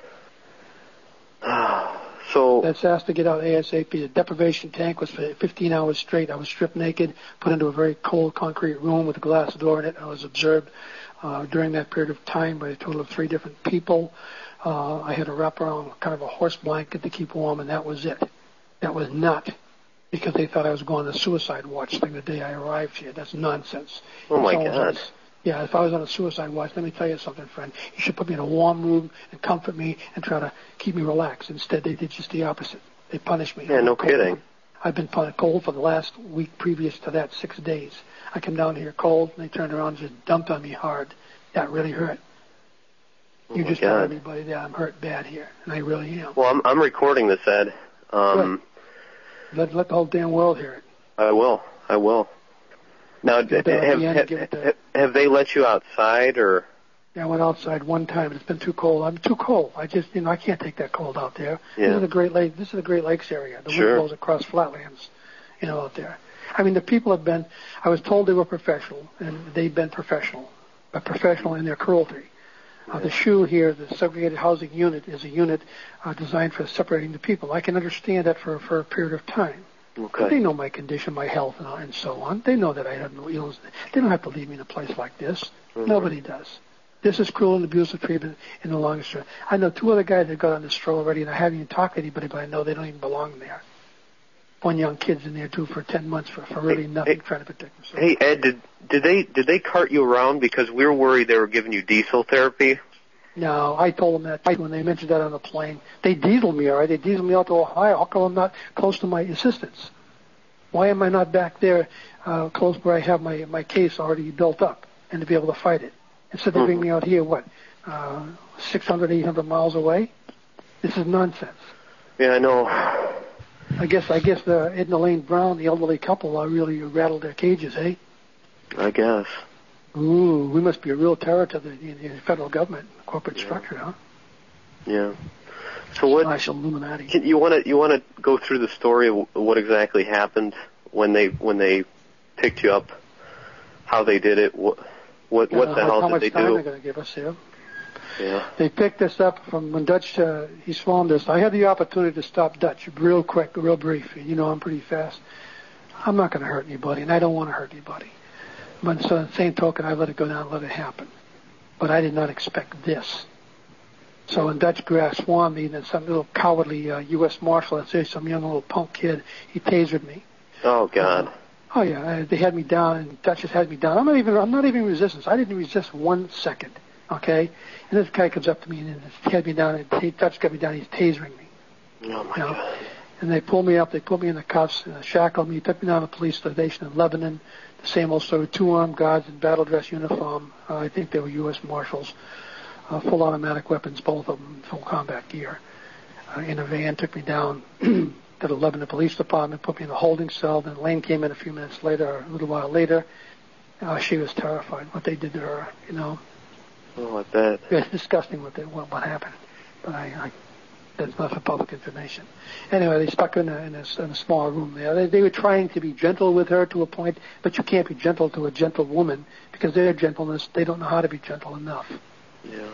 So that's asked to get out ASAP. The deprivation tank was for 15 hours straight. I was stripped naked, put into a very cold concrete room with a glass door in it. I was observed during that period of time by a total of 3 different people. I had to wrap around kind of a horse blanket to keep warm, and that was it. That was not because they thought I was going on the suicide watch thing the day I arrived here. That's nonsense. Oh, my God. Yeah, if I was on a suicide watch, let me tell you something, friend. You should put me in a warm room and comfort me and try to keep me relaxed. Instead, they did just the opposite. They punished me. Yeah, no kidding. I've been cold for the last week previous to that, 6 days. I come down here cold, and they turned around and just dumped on me hard. That really hurt. Oh, you just tell everybody that I'm hurt bad here, and I really am. Well, I'm recording this, Ed. Let the whole damn world hear it. I will. Now, have they let you outside, or? Yeah, I went outside one time. It's been too cold. I'm too cold. I just, I can't take that cold out there. Yeah. This is the Great Lakes area. The wind blows across flatlands, out there. I mean, the people have been. I was told they were professional, and they've been professional, but professional in their cruelty. The SHU here, the segregated housing unit, is a unit designed for separating the people. I can understand that for a period of time. Okay. They know my condition, my health, and so on. They know that I have no illness. They don't have to leave me in a place like this. Mm-hmm. Nobody does. This is cruel and abusive treatment in the longest run. I know 2 other guys that got on this stroll already, and I haven't even talked to anybody, but I know they don't even belong there. One young kid's in there, too, for 10 months for really nothing, trying to protect himself. Hey, Ed, did they cart you around because we were worried they were giving you diesel therapy? No, I told them that when they mentioned that on the plane. They dieseled me, all right? They dieseled me out to Ohio. How come I'm not close to my assistants? Why am I not back there close where I have my case already built up and to be able to fight it? Instead they bring me out here, 600, 800 miles away? This is nonsense. Yeah, I know. I guess Ed and Elaine Brown, the elderly couple, really rattled their cages, eh? I guess. Ooh, we must be a real terror to the federal government, corporate structure, huh? Yeah. So what? Slash Illuminati. You want to go through the story of what exactly happened when they picked you up, how they did it, what the hell did they do? How much time they're going to give us here? Yeah. They picked us up from when Dutch, he swarmed us. I had the opportunity to stop Dutch real quick, real brief. You know I'm pretty fast. I'm not going to hurt anybody, and I don't want to hurt anybody. But so the same token, I let it go down, let it happen. But I did not expect this. So when Dutch grass swarmed me, and then some little cowardly U.S. Marshal, let's say some young little punk kid, he tasered me. Oh God. Oh yeah, they had me down, and Dutch has had me down. I'm not even in resistance. I didn't resist 1 second. Okay, and this guy comes up to me and he had me down, and Dutch got me down. He's tasering me. Oh my God. And they pulled me up. They put me in the cuffs, shackled me, took me down to the police station in Lebanon. The same old story: 2 armed guards in battle dress uniform. I think they were U.S. Marshals, full automatic weapons, both of them, full combat gear. In a van, took me down to the Lebanon Police Department, put me in a holding cell. Then Lane came in a few minutes later, a little while later. She was terrified what they did to her. Oh, I bet. It's disgusting what happened, but that's not for public information. Anyway, they stuck her in a small room there. They were trying to be gentle with her to a point, but you can't be gentle to a gentle woman because their gentleness, they don't know how to be gentle enough. Yeah.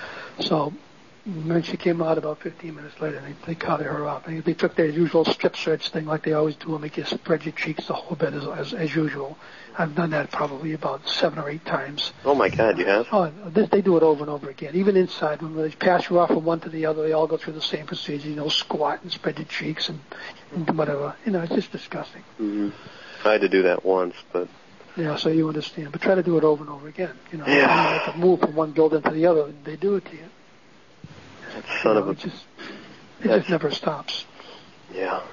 So when she came out about 15 minutes later, they carted her out. They took their usual strip search thing like they always do and make you spread your cheeks the whole bed as usual. I've done that probably about 7 or 8 times. Oh my God, you have? Oh, they do it over and over again. Even inside, when they pass you off from one to the other, they all go through the same procedure. Squat and spread your cheeks and whatever. It's just disgusting. Mm-hmm. I had to do that once, but. Yeah, so you understand. But try to do it over and over again. Yeah. You have to move from one building to the other, and they do it to you. That son of a. It just never stops. Yeah.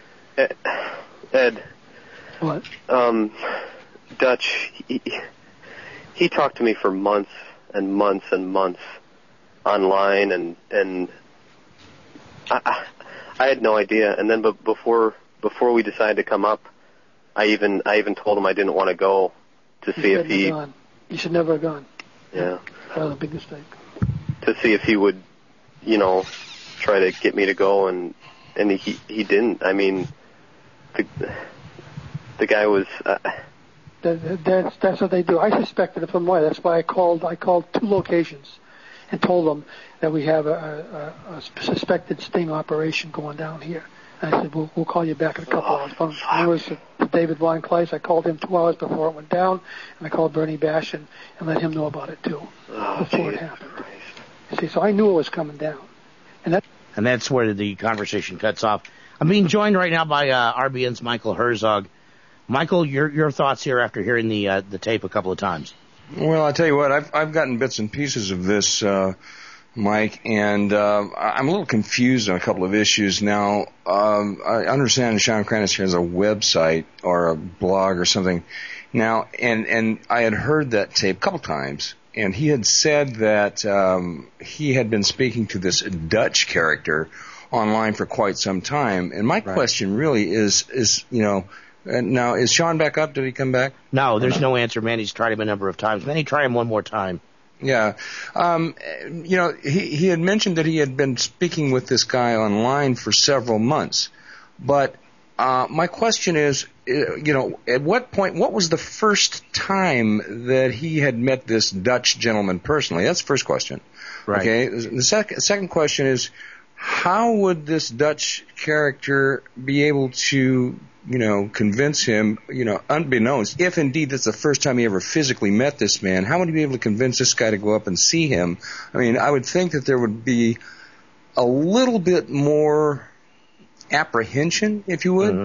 Ed. What? Dutch, he talked to me for months and months and months online, and I had no idea. And then before we decided to come up, I even told him I didn't want to go to see if he. You should never have gone. Yeah. That was a big mistake. To see if he would, try to get me to go, and he didn't. I mean, the guy was. That's what they do. I suspected it from where. That's why I called 2 locations and told them that we have a suspected sting operation going down here. And I said, we'll call you back in a couple hours. One was to David Von Kleist. I called him 2 hours before it went down, and I called Bernie Bash and let him know about it too before it happened. See, so I knew it was coming down. And that's where the conversation cuts off. I'm being joined right now by RBN's Michael Herzog. Michael, your thoughts here after hearing the tape a couple of times. Well, I'll tell you what, I've gotten bits and pieces of this, Mike, and I'm a little confused on a couple of issues now. I understand Sean Kranis has a website or a blog or something now, and I had heard that tape a couple times, and he had said that he had been speaking to this Dutch character online for quite some time, and my question really is now, is Sean back up? Did he come back? No, there's no answer. Manny's tried him a number of times. Manny, try him one more time. Yeah. He had mentioned that he had been speaking with this guy online for several months. But my question is, at what point, what was the first time that he had met this Dutch gentleman personally? That's the first question. Right. Okay. The second question is, how would this Dutch character be able to convince him, unbeknownst, if indeed that's the first time he ever physically met this man, how would he be able to convince this guy to go up and see him? I mean, I would think that there would be a little bit more apprehension, if you would.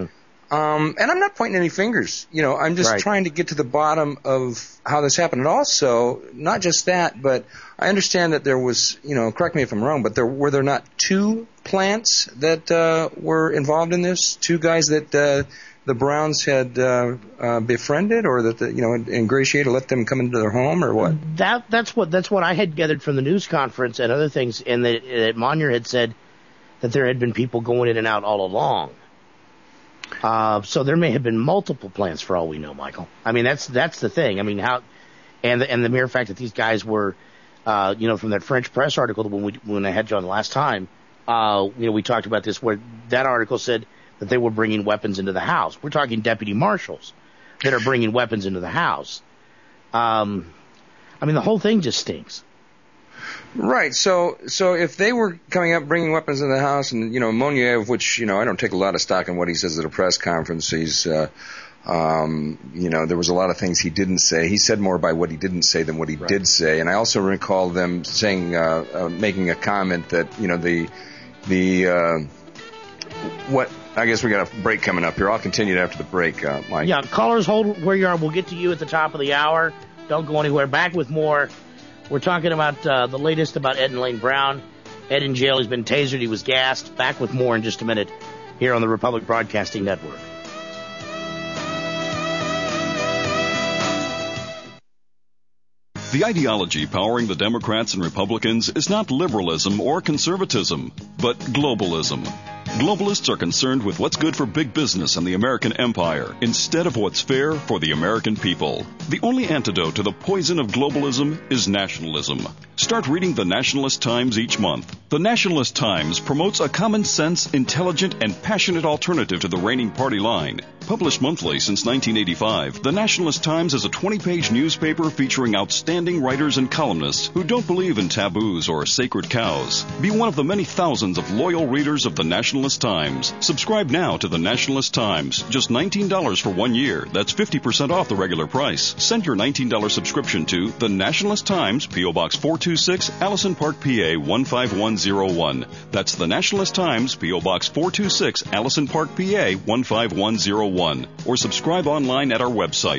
And I'm not pointing any fingers. I'm just trying to get to the bottom of how this happened. And also, not just that, but I understand that there was, correct me if I'm wrong, but were there not two plants that were involved in this? Two guys that the Browns had befriended, or that ingratiated, let them come into their home, or what? That's what I had gathered from the news conference and other things, and that Monier had said that there had been people going in and out all along. So there may have been multiple plants for all we know, Michael. I mean, that's the thing. I mean, and the mere fact that these guys were, from that French press article when I had you on last time, we talked about this, where that article said that they were bringing weapons into the house. We're talking deputy marshals that are bringing weapons into the house. The whole thing just stinks. Right. So if they were coming up bringing weapons in the house, and Monier, of which I don't take a lot of stock in what he says at a press conference. He's there was a lot of things he didn't say. He said more by what he didn't say than what he did say. And I also recall them saying, making a comment that I guess we got a break coming up here. I'll continue after the break, Mike. Yeah, callers, hold where you are. We'll get to you at the top of the hour. Don't go anywhere. Back with more. We're talking about the latest about Ed and Elaine Brown. Ed in jail. He's been tasered. He was gassed. Back with more in just a minute here on the Republic Broadcasting Network. The ideology powering the Democrats and Republicans is not liberalism or conservatism, but globalism. Globalists are concerned with what's good for big business and the American empire instead of what's fair for the American people. The only antidote to the poison of globalism is nationalism. Start reading the Nationalist Times each month. The Nationalist Times promotes a common sense, intelligent, and passionate alternative to the reigning party line. Published monthly since 1985, the Nationalist Times is a 20-page newspaper featuring outstanding writers and columnists who don't believe in taboos or sacred cows. Be one of the many thousands of loyal readers of the Nationalist Times. Subscribe now to the Nationalist Times. Just $19 for 1 year. That's 50% off the regular price. Send your $19 subscription to the Nationalist Times, P.O. Box 426, Allison Park, PA 15101. That's the Nationalist Times, P.O. Box 426, Allison Park, PA 15101. Or subscribe online at our website,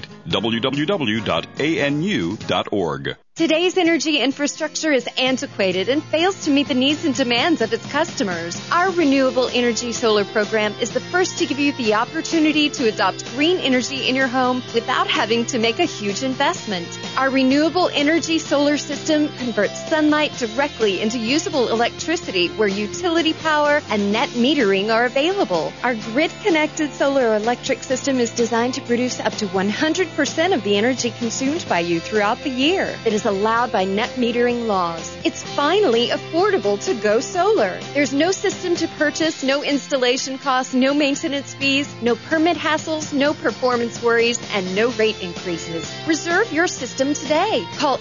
www.anu.org. Today's energy infrastructure is antiquated and fails to meet the needs and demands of its customers. Our renewable energy solar program is the first to give you the opportunity to adopt green energy in your home without having to make a huge investment. Our renewable energy solar system converts sunlight directly into usable electricity where utility power and net metering are available. Our grid-connected solar electric system is designed to produce up to 100% of the energy consumed by you throughout the year. It is allowed by net metering laws. It's finally affordable to go solar. There's no system to purchase, no installation costs, no maintenance fees, no permit hassles, no performance worries, and no rate increases. Reserve your system today. Call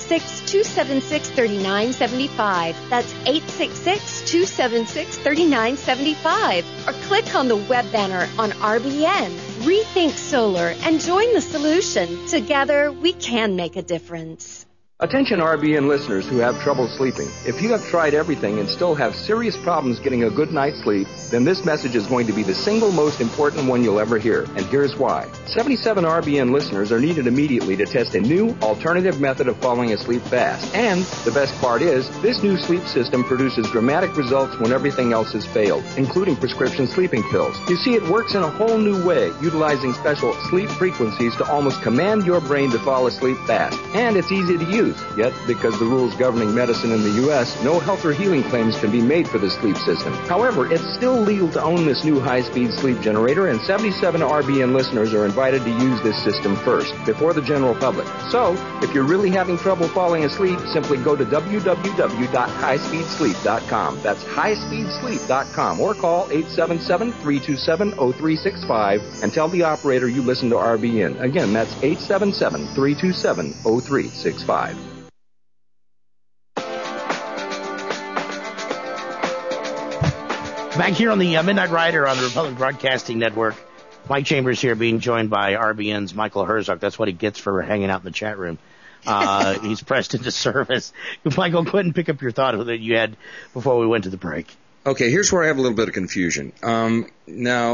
866-276-3975. That's 866-276-3975. Or click on the web banner on RBN. Rethink solar and join the solution. Together, we can make a difference. Attention RBN listeners who have trouble sleeping. If you have tried everything and still have serious problems getting a good night's sleep, then this message is going to be the single most important one you'll ever hear. And here's why. 77 RBN listeners are needed immediately to test a new alternative method of falling asleep fast. And the best part is, this new sleep system produces dramatic results when everything else has failed, including prescription sleeping pills. You see, it works in a whole new way, utilizing special sleep frequencies to almost command your brain to fall asleep fast. And it's easy to use. Yet, because the rules governing medicine in the U.S., no health or healing claims can be made for the sleep system. However, it's still legal to own this new high-speed sleep generator, and 77 RBN listeners are invited to use this system first, before the general public. So, if you're really having trouble falling asleep, simply go to www.highspeedsleep.com. That's highspeedsleep.com, or call 877-327-0365 and tell the operator you listen to RBN. Again, that's 877-327-0365. Back here on the Midnight Rider on the Republic Broadcasting Network, Mike Chambers here being joined by RBN's Michael Herzog. That's what he gets for hanging out in the chat room. He's pressed into service. Michael, go ahead and pick up your thought that you had before we went to the break. Okay, here's where I have a little bit of confusion. Now,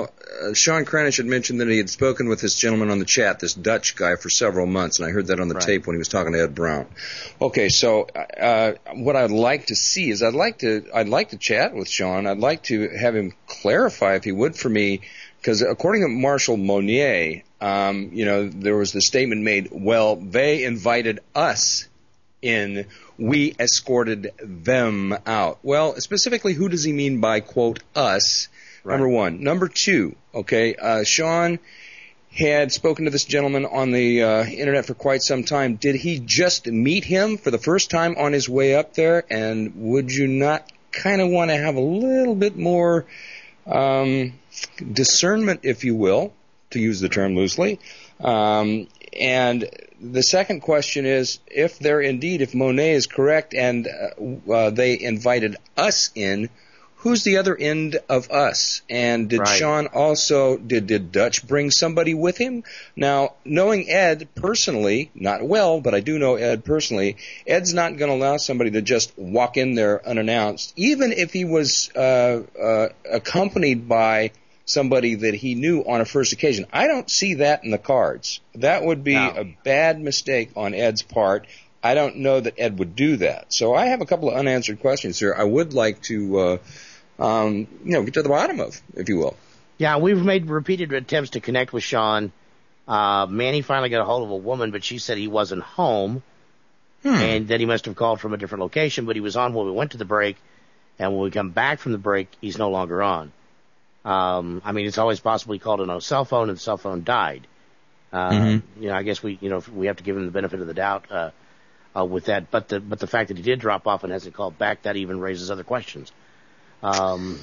Sean Kranish had mentioned that he had spoken with this gentleman on the chat, this Dutch guy, for several months, and I heard that on the tape when he was talking to Ed Brown. Okay, so what I'd like to see is I'd like to chat with Sean. I'd like to have him clarify, if he would, for me, because according to Marshall Monnier, there was the statement made, well, they invited us in, we escorted them out. Well, specifically, who does he mean by, quote, us? Right. Number one. Number two, okay, Sean had spoken to this gentleman on the internet for quite some time. Did he just meet him for the first time on his way up there? And would you not kind of want to have a little bit more discernment, if you will, to use the term loosely? And the second question is, if Monet is correct and they invited us in, who's the other end of us? And did Sean also, did Dutch bring somebody with him? Now, knowing Ed personally, not well, but I do know Ed personally, Ed's not going to allow somebody to just walk in there unannounced, even if he was accompanied by somebody that he knew on a first occasion. I don't see that in the cards. That would be a bad mistake on Ed's part. I don't know that Ed would do that. So I have a couple of unanswered questions here I would like to get to the bottom of, if you will. Yeah, we've made repeated attempts to connect with Sean. Manny finally got a hold of a woman, but she said he wasn't home and that he must have called from a different location, but he was on when we went to the break, and when we come back from the break, he's no longer on. It's always possible he called on a cell phone and the cell phone died. I guess we have to give him the benefit of the doubt with that. But the fact that he did drop off and hasn't called back, that even raises other questions. I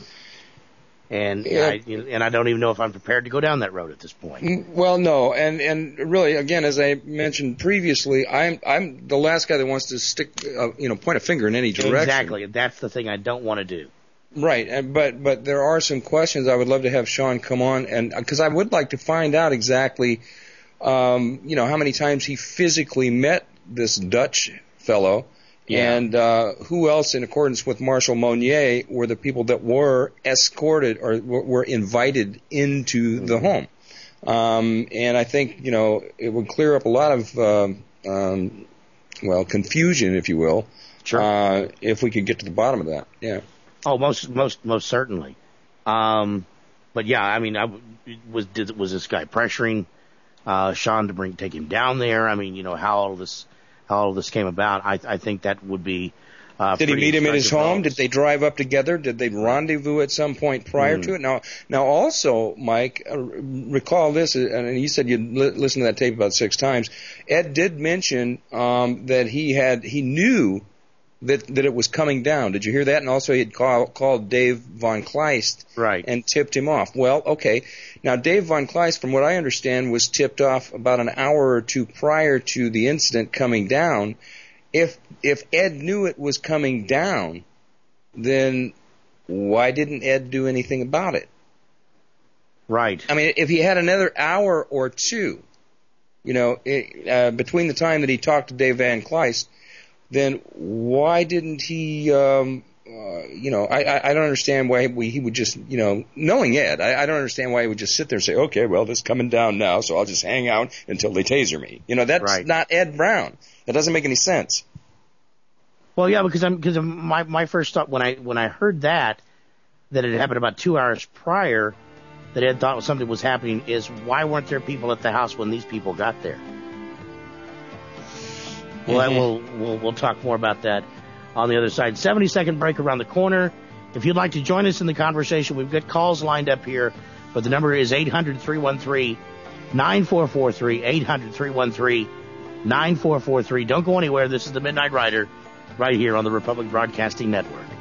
don't even know if I'm prepared to go down that road at this point. Well, no, and really, again, as I mentioned previously, I'm the last guy that wants to stick, point a finger in any direction. Exactly, that's the thing I don't want to do. Right, but there are some questions I would love to have Sean come on, and because I would like to find out exactly, how many times he physically met this Dutch fellow, and who else, in accordance with Marshall Monnier, were the people that were escorted or were invited into the home. And I think it would clear up a lot of confusion, if you will, if we could get to the bottom of that. Yeah. Oh, most certainly. But yeah, was this guy pressuring Sean to take him down there? How all this came about? I think that would be. Did he meet him in his home? Did they drive up together? Did they rendezvous at some point prior to it? Now, also, Mike, recall this, and you said you'd listened to that tape about 6 times. Ed did mention that he knew that it was coming down. Did you hear that? And also he had called Dave Von Kleist and tipped him off. Well, okay. Now, Dave Von Kleist, from what I understand, was tipped off about an hour or two prior to the incident coming down. If Ed knew it was coming down, then why didn't Ed do anything about it? Right. If he had another hour or two, between the time that he talked to Dave Von Kleist, then why didn't he, I don't understand why he would just, knowing Ed, I don't understand why he would just sit there and say, okay, well, this is coming down now, so I'll just hang out until they taser me. That's not Ed Brown. That doesn't make any sense. Well, yeah, because my first thought when I heard that it happened about 2 hours prior, that Ed thought something was happening, is why weren't there people at the house when these people got there? Well, we'll talk more about that on the other side. 70-second break around the corner. If you'd like to join us in the conversation, we've got calls lined up here, but the number is 800-313-9443, 800-313-9443. Don't go anywhere. This is the Midnight Rider right here on the Republic Broadcasting Network.